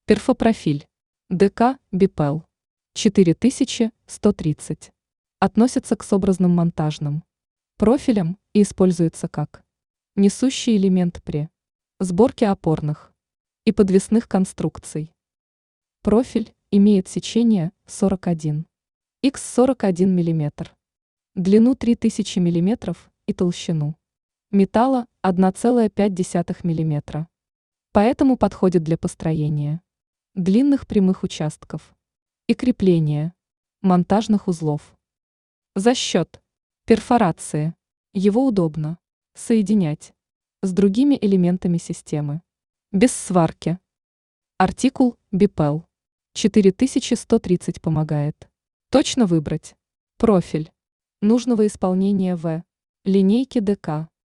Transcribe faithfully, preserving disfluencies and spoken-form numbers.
Перфопрофиль. ДК Бипел. четыре тысячи сто тридцать. Относится к сообразным монтажным профилям и используется как несущий элемент при сборке опорных и подвесных конструкций. Профиль имеет сечение сорок один на сорок один миллиметр, длину три тысячи миллиметров и толщину металла одна целая пять десятых миллиметра. Поэтому подходит для построения длинных прямых участков и крепления монтажных узлов. За счет перфорации его удобно соединять с другими элементами системы без сварки. Артикул Бипел четыре тысячи сто тридцать помогает точно выбрать профиль нужного исполнения в линейке ДК.